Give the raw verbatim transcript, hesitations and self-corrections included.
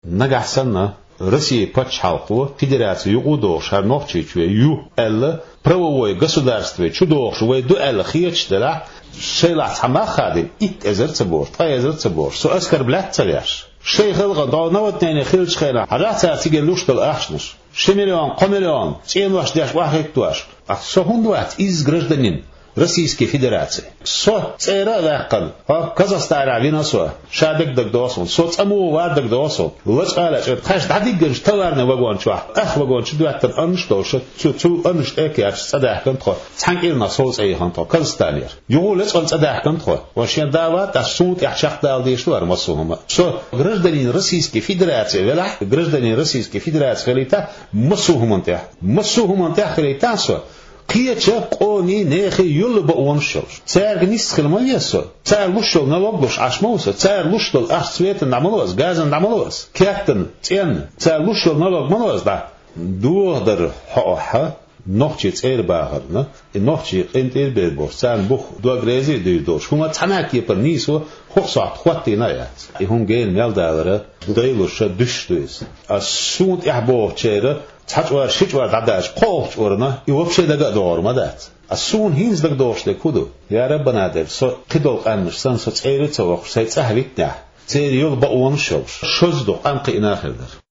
Нагасана Россия подчалкова федерация югудо шарновчи чуе ю элла правовое государство чудо шуе ду элла хиечтера шейла хамахадин ит эзерцебор та эзерцебор со оскорблять царяш шейхал гадонават не хилч хела харата тигелуштал ахшнш шемиллион комиллион цен ваш даш вахек туаш а сохундват из гражданин Российской Федерации. Со цера лакан, а Казахстан равинасо, шадек дагдосун, со цаму вардек досун. Лач алач, хаш дадиггеш товарный вагон чуа. Ах вагон чудуаттан анштош, цу цу аншт экяч садахкан тхо. Цангил на сол цейхан то Казахстанер. Юлец он садахкан тхо. Вошен дава та суд яхшах далдешлар масума. Со гражданин Российской Федерации, вела гражданин Российской Федерации велита масухуманте. Масухуманте хелита со قيتش قوني نخي يلبا ونشوش تاعر نيس خلماليسو تاعر لوشل نلوغلوش عشموسو تاعر لوشل اخ سويت نعملوس غازن نعملوس كاتن تين تاعر لوشل نلوغ منوس دا دوغدر حوحا نوختي تاعر باغرنا نوختي انتر بيربور سان بوخ دوغريزي ديدوش هما تناكي برنيسو خوصات خواتي نايات يهون جين مالدالره دايلوش دشتويس السونت احبوه تشيره تحجوا شجوا دعداش قوش ورنا يوبشي دقا دور مدات السون هينز دق دوش لكودو يا ربنا دل سو قدول قانش سان سو تسيري تسوخ سيت سهلتنا تسيري يلبقون شوش شزدو قنقي ناخر